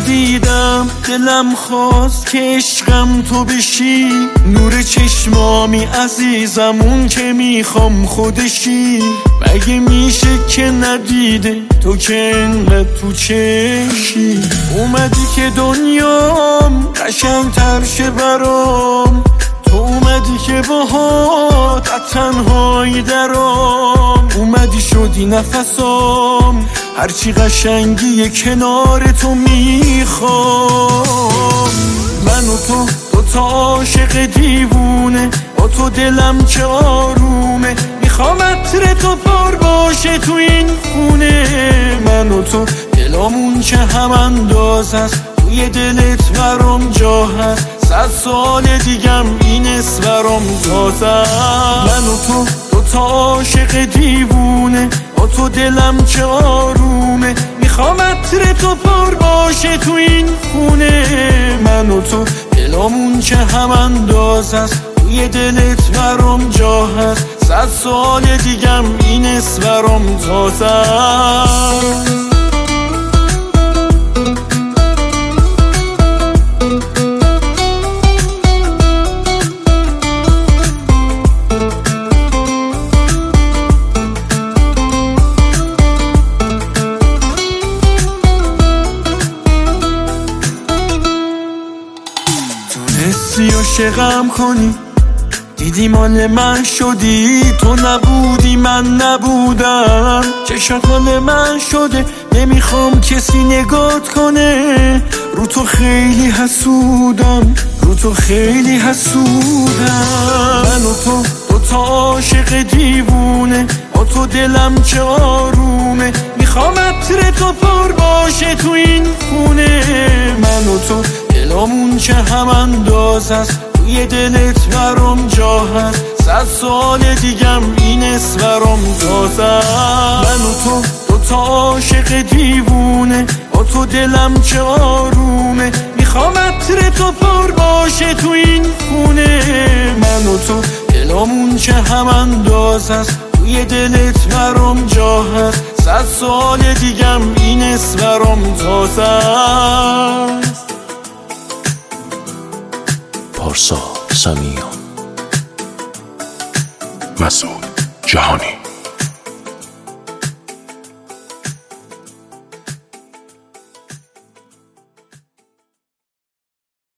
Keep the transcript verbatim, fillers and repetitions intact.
دیدم دلم خواست که عشقم تو بشی، نور چشمامی عزیزم اون که میخوام خودشی. مگه میشه که ندیده تو که انقدر تو چشی؟ اومدی که دنیام قشنگ‌تر شه برام، تو اومدی که باهات از تنهایی درام. اومدی شدی نفسام، هرچی قشنگی کنار تو میخوام. من و تو دوتا عاشق دیوونه، با تو دلم چه آرومه. میخوام عطر تو پر باشه تو این خونه. من و تو دلامون که هم انداز است، توی دلت برام جا هست. صد سال دیگم این اسم برام تازه. من و تو دوتا عاشق دیوونه، با تو دلم چه آرومه. میخوام عطر تو پر باشه تو این خونه. من و تو دلامون که هم انداز است، توی دلت برام جا هست. صد سال دیگم این اسم برام تازه. تونستی عاشقم کنی، دیدی مال من شدی. تو نبودی من نبودم، چشات مال من شده. نمیخوام کسی نگات کنه، رو تو خیلی حسودم، رو تو خیلی حسودم. من و تو دوتا عاشق دیوونه، با تو دلم چه آرومه. میخوام عطر تو پر باشه تو این خونه. من و تو دلامون که هم انداز است، توی دلت برام جا هست. صد سال دیگم این اسم برام تازه. من و تو دوتا عاشق دیوونه، با تو دلم چه آرومه. میخوام عطر تو پر باشه تو این خونه. من و تو دلامون که هم انداز است، توی دلت برام جا هست. صد سال دیگم این اسم برام تازه است. پارسا سمیان، مسعود جهانی.